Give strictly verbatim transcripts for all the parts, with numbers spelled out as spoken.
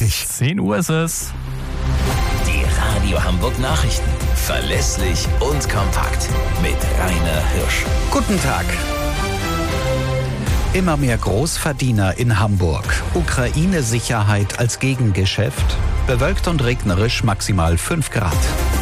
dreißig. zehn Uhr ist es. Die Radio Hamburg Nachrichten. Verlässlich und kompakt. Mit Rainer Hirsch. Guten Tag. Immer mehr Großverdiener in Hamburg. Ukraine-Sicherheit als Gegengeschäft. Bewölkt und regnerisch, maximal fünf Grad.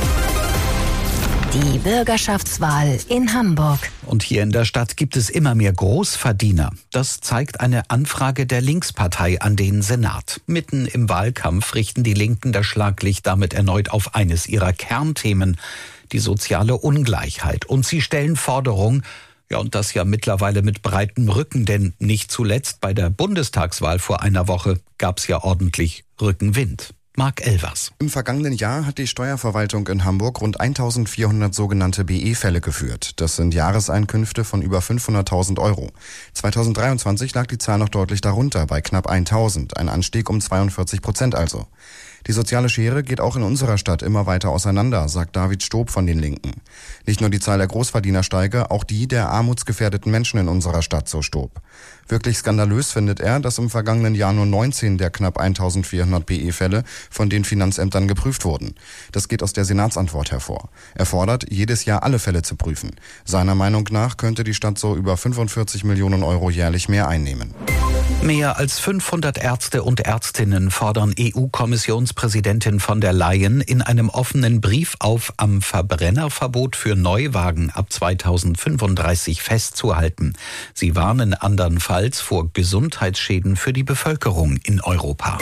Die Bürgerschaftswahl in Hamburg. Und hier in der Stadt gibt es immer mehr Großverdiener. Das zeigt eine Anfrage der Linkspartei an den Senat. Mitten im Wahlkampf richten die Linken das Schlaglicht damit erneut auf eines ihrer Kernthemen, die soziale Ungleichheit. Und sie stellen Forderungen, ja, und das ja mittlerweile mit breitem Rücken, denn nicht zuletzt bei der Bundestagswahl vor einer Woche gab es ja ordentlich Rückenwind. Marc Elvers. Im vergangenen Jahr hat die Steuerverwaltung in Hamburg rund eintausendvierhundert sogenannte B E-Fälle geführt. Das sind Jahreseinkünfte von über fünfhunderttausend Euro. zweitausenddreiundzwanzig lag die Zahl noch deutlich darunter, bei knapp tausend, ein Anstieg um zweiundvierzig Prozent also. Die soziale Schere geht auch in unserer Stadt immer weiter auseinander, sagt David Stob von den Linken. Nicht nur die Zahl der Großverdiener steige, auch die der armutsgefährdeten Menschen in unserer Stadt, so Stob. Wirklich skandalös findet er, dass im vergangenen Jahr nur neunzehn der knapp eintausendvierhundert B E-Fälle von den Finanzämtern geprüft wurden. Das geht aus der Senatsantwort hervor. Er fordert, jedes Jahr alle Fälle zu prüfen. Seiner Meinung nach könnte die Stadt so über fünfundvierzig Millionen Euro jährlich mehr einnehmen. Mehr als fünfhundert Ärzte und Ärztinnen fordern E U-Kommissionspräsidentin von der Leyen in einem offenen Brief auf, am Verbrennerverbot für Neuwagen ab zweitausendfünfunddreißig festzuhalten. Sie warnen andernfalls vor Gesundheitsschäden für die Bevölkerung in Europa.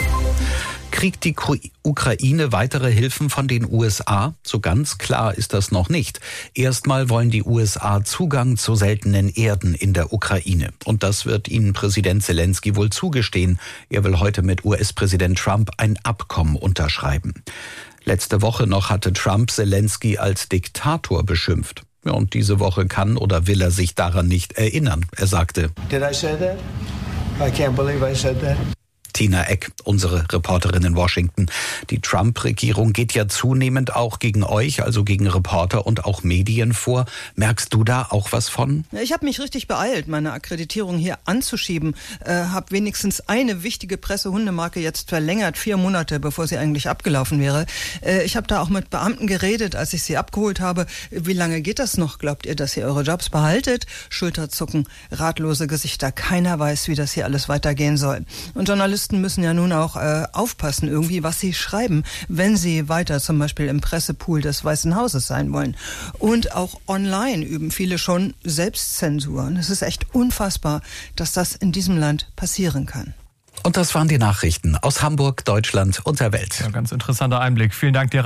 Kriegt die Ukraine weitere Hilfen von den U S A? So ganz klar ist das noch nicht. Erstmal wollen die U S A Zugang zu seltenen Erden in der Ukraine. Und das wird ihnen Präsident Zelensky wohl zugestehen. Er will heute mit U S-Präsident Trump ein Abkommen unterschreiben. Letzte Woche noch hatte Trump Zelensky als Diktator beschimpft. Ja, und diese Woche kann oder will er sich daran nicht erinnern. Er sagte: Did I say that? I can't believe I said that. Tina Eck, unsere Reporterin in Washington. Die Trump-Regierung geht ja zunehmend auch gegen euch, also gegen Reporter und auch Medien vor. Merkst du da auch was von? Ich habe mich richtig beeilt, meine Akkreditierung hier anzuschieben. Äh, habe wenigstens eine wichtige Pressehundemarke jetzt verlängert, vier Monate, bevor sie eigentlich abgelaufen wäre. Äh, ich habe da auch mit Beamten geredet, als ich sie abgeholt habe. Wie lange geht das noch? Glaubt ihr, dass ihr eure Jobs behaltet? Schulterzucken, ratlose Gesichter. Keiner weiß, wie das hier alles weitergehen soll. Und Journalisten müssen ja nun auch äh, aufpassen, irgendwie, was sie schreiben, wenn sie weiter zum Beispiel im Pressepool des Weißen Hauses sein wollen. Und auch online üben viele schon Selbstzensur. Und es ist echt unfassbar, dass das in diesem Land passieren kann. Und das waren die Nachrichten aus Hamburg, Deutschland und der Welt. Ja, ganz interessanter Einblick. Vielen Dank dir.